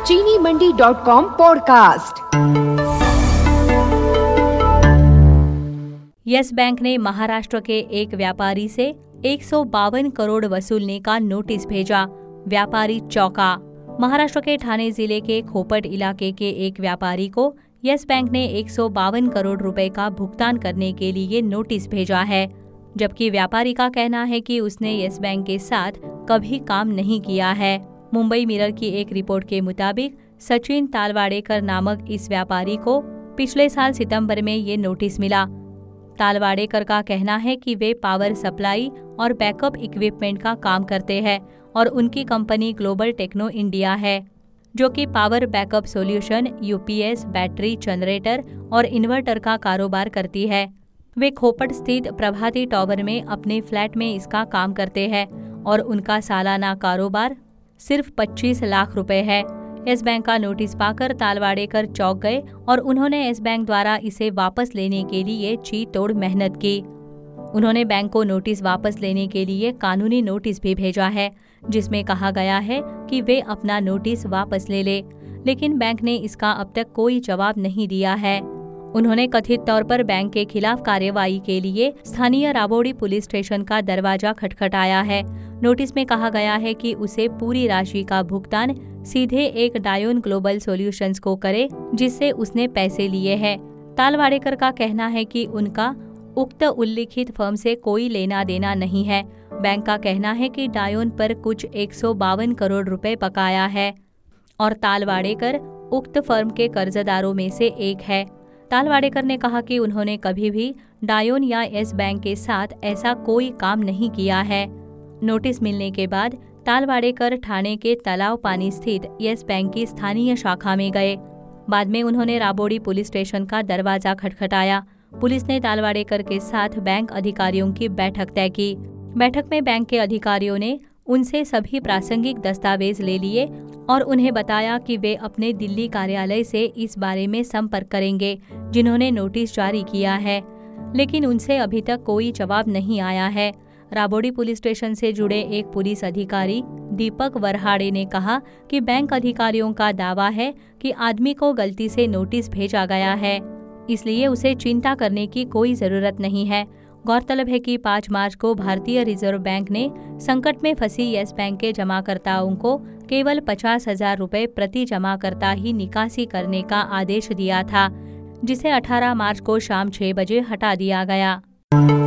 चीनीमंडी.com podcast. Yes bank ने महाराष्ट्र के एक व्यापारी से 152 करोड़ वसूलने का नोटिस भेजा। व्यापारी चौंका। महाराष्ट्र के ठाणे जिले के खोपट इलाके के एक व्यापारी को यस बैंक ने 152 करोड़ रुपए का भुगतान करने के लिए नोटिस भेजा है, जबकि व्यापारी का कहना है कि उसने यस बैंक के साथ कभी काम नहीं किया है। मुंबई मिरर की एक रिपोर्ट के मुताबिक सचिन तालवाडेकर नामक इस व्यापारी को पिछले साल सितंबर में ये नोटिस मिला। तालवाडेकर का कहना है कि वे पावर सप्लाई और बैकअप इक्विपमेंट का काम करते हैं और उनकी कंपनी ग्लोबल टेक्नो इंडिया है, जो कि power backup solution, UPS, battery, generator और इन्वर्टर का कारोबार करती है। वे खोपट स्थित प्रभाती टावर में अपने फ्लैट में इसका काम करते हैं और उनका सालाना कारोबार सिर्फ 25 लाख रुपए है। यस बैंक का नोटिस पाकर तालवाडेकर चौंक गए और उन्होंने यस बैंक द्वारा इसे वापस लेने के लिए जी तोड़ मेहनत की। उन्होंने बैंक को नोटिस वापस लेने के लिए कानूनी नोटिस भी भेजा है, जिसमें कहा गया है कि वे अपना नोटिस वापस ले ले, लेकिन बैंक ने इसका अब तक कोई जवाब नहीं दिया है। उन्होंने कथित तौर पर बैंक के खिलाफ कार्रवाई के लिए स्थानीय राबोडी पुलिस स्टेशन का दरवाजा खटखटाया है। नोटिस में कहा गया है कि उसे पूरी राशि का भुगतान सीधे एक डायोन ग्लोबल सॉल्यूशंस को करे, जिससे उसने पैसे लिए हैं। तालवाडेकर का कहना है कि उनका उक्त उल्लिखित फर्म से कोई लेना देना नहीं है। बैंक का कहना है कि डायोन पर कुछ 152 करोड़ रुपए बकाया है और तालवाडेकर उक्त फर्म के कर्जदारों में से एक है। तालवाडेकर ने कहा कि उन्होंने कभी भी डायोन या यस बैंक के साथ ऐसा कोई काम नहीं किया है। नोटिस मिलने के बाद तालवाडेकर ठाणे के तलाव पानी स्थित यस बैंक की स्थानीय शाखा में गए। बाद में उन्होंने राबोडी पुलिस स्टेशन का दरवाजा खटखटाया। पुलिस ने तालवाडेकर के साथ बैंक अधिकारियों की बैठक तय की। बैठक में बैंक के अधिकारियों ने उनसे सभी प्रासंगिक दस्तावेज ले लिए और उन्हें बताया कि वे अपने दिल्ली कार्यालय से इस बारे में संपर्क करेंगे, जिन्होंने नोटिस जारी किया है, लेकिन उनसे अभी तक कोई जवाब नहीं आया है। राबोडी पुलिस स्टेशन से जुड़े एक पुलिस अधिकारी दीपक वरहाड़े ने कहा कि बैंक अधिकारियों का दावा है कि आदमी को गलती से नोटिस भेजा गया है, इसलिए उसे चिंता करने की कोई जरूरत नहीं है। गौरतलब है कि 5 मार्च को भारतीय रिजर्व बैंक ने संकट में फंसी यस बैंक के जमाकर्ताओं को केवल 50,000 रुपए प्रति जमाकर्ता ही निकासी करने का आदेश दिया था, जिसे 18 मार्च को शाम 6 बजे हटा दिया गया।